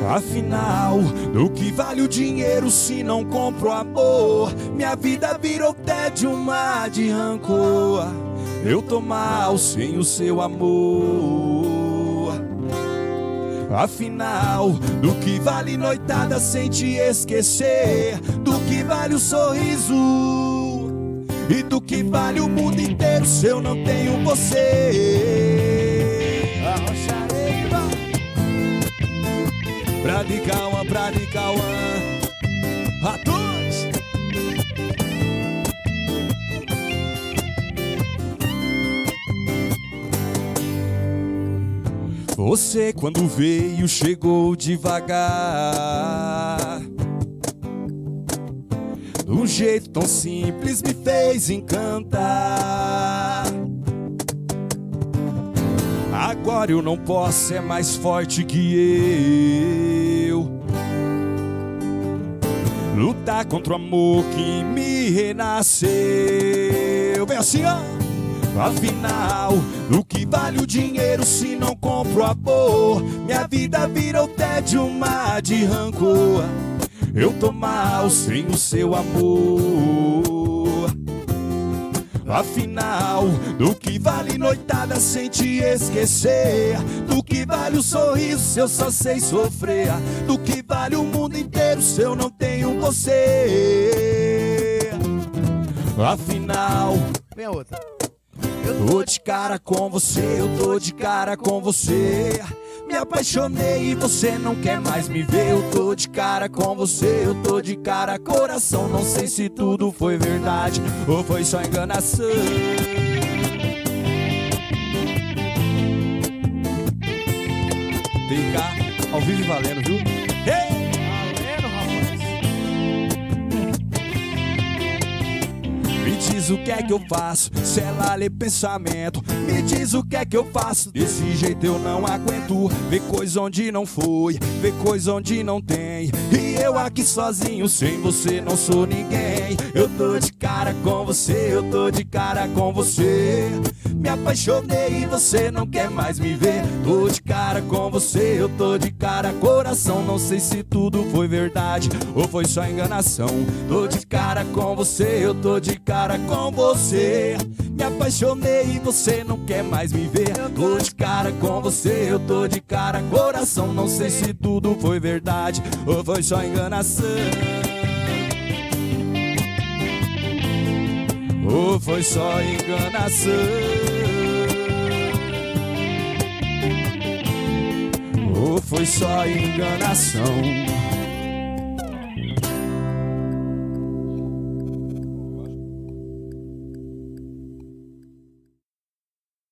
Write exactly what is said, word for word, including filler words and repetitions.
Afinal, do que vale o dinheiro se não compro amor? Minha vida virou tédio, um mar de rancor. Eu tô mal sem o seu amor. Afinal, do que vale noitada sem te esquecer? Do que vale o sorriso? E do que vale o mundo inteiro se eu não tenho você? Arrocha aí, pra de Cauã, pra de Cauã, a todos. Você quando veio chegou devagar, de um jeito tão simples me fez encantar. Agora eu não posso ser mais forte que eu, lutar contra o amor que me renasceu. Vem assim, ó. Afinal, do que vale o dinheiro se não compro amor? Minha vida virou tédio, um mar de rancor. Eu tô mal sem o seu amor. Afinal, do que vale noitada sem te esquecer? Do que vale o sorriso se eu só sei sofrer? Do que vale o mundo inteiro se eu não tenho você? Afinal, vem a outra. Eu tô de cara com você, eu tô de cara com você. Me apaixonei e você não quer mais me ver. Eu tô de cara com você, eu tô de cara, coração. Não sei se tudo foi verdade ou foi só enganação. T K, ao vivo e valendo, viu? Hey! Valendo, rapaz. Me diz o que é que eu faço, se ela lê pensamento. Me diz o que é que eu faço, desse jeito eu não aguento. Ver coisa onde não foi, ver coisa onde não tem. E eu aqui sozinho, sem você não sou ninguém. Eu tô de cara com você, eu tô de cara com você. Me apaixonei e você não quer mais me ver. Tô de cara com você, eu tô de cara, coração. Não sei se tudo foi verdade ou foi só enganação. Tô de cara com você, eu tô de cara com você. Me apaixonei e você não quer mais me ver. Tô de cara com você, eu tô de cara, coração. Não sei se tudo foi verdade ou foi só enganação. Ou foi só enganação? Ou foi só enganação?